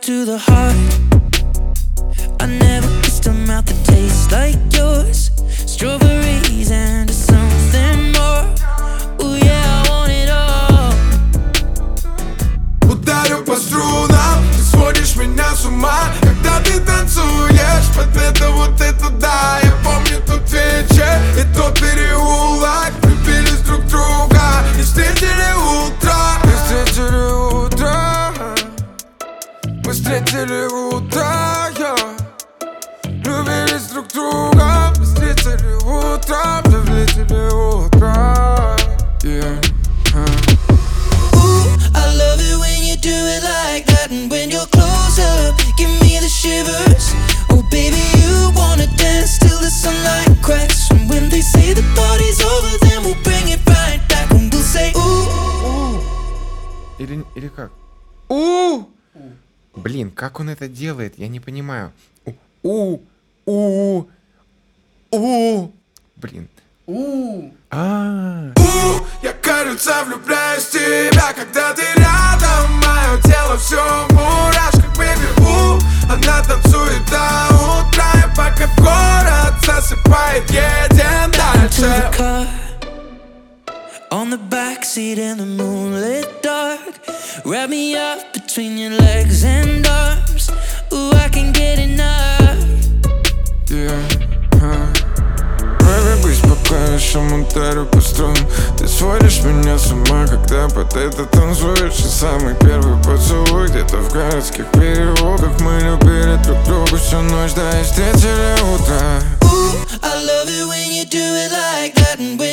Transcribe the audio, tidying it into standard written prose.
to the heart. I never kissed a mouth that tastes like yours. Strawberries and something more. Ooh yeah, I want it all. Ударю по струнам, ты сводишь меня с ума, когда ты танцуешь под это да. Я помню тот вечер и тот переулок. Влюбились друг в друга и встретили утро. Мы встретили утро. Мы встретили утро, влюбились друг в друга. Мы встретили утро. Мы встретили утро. I love it when you do it like that. And when you're close up, give me the shivers. Oh baby, you wanna dance till the sunlight cracks. And when they say the party's over, then we'll bring it right back. And we'll say ooh. Или как? Блин, как он это делает? Я не понимаю. Блин. Я, кажется, влюбляюсь в тебя, когда ты рядом. Мое тело все в мурашках, baby. Она танцует до утра, и пока город засыпает, едем дальше. On the backseat in the moonlit dark. Wrap me up between your legs and arms. Ooh, I can't get enough. Baby, будь спокойнейшим, ударю по струнам. Ты сводишь меня с ума, когда под это танцуешь. И самый первый поцелуй где-то в городских переулках. Мы любили друг друга всю ночь, да и встретили утро. Ooh, I love it when you do it like that. And